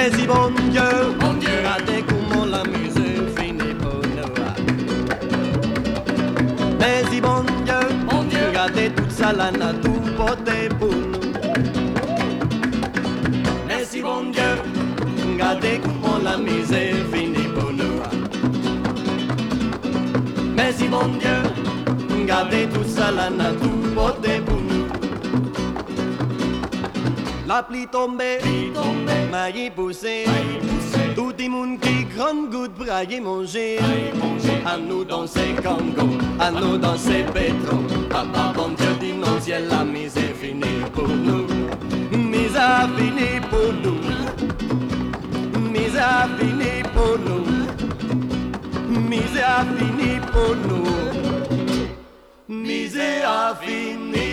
Mais si bon Dieu, regardez comment la musique finit pour nous. Mais si bon Dieu, regardez toute ça la nature portée pour nous. Mais si bon Dieu, regardez comment la misère finit pour nous. Mais si bon Dieu, regardez tout ça la nature portée pour nous. La pluie tombée, maille poussée, tout le monde qui grande goutte braille manger. À nous danser Congo, à nous danser pétro. Papa bon Dieu dit non ciel la misère finit pour nous. Misère finit pour nous. Misère finit pour nous. Misère finit pour nous. Misère finit.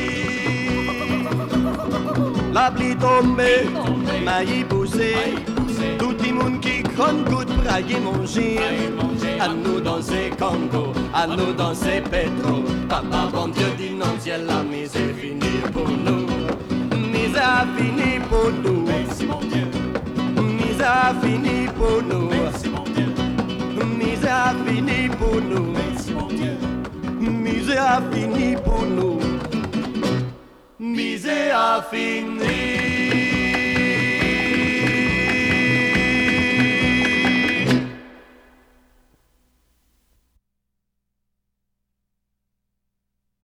La pluie tombée, maille poussée, tout le monde qui grande goutte braille manger. À nous danser Congo, à nous danser pétro. Papa bon Dieu dit non ciel la misère finit pour nous. Misère finit pour nous. Merci mon Dieu. Misère finit pour nous. Merci mon Dieu. Misère finit pour nous. Merci mon Dieu. Misère finit pour nous. Misère finit.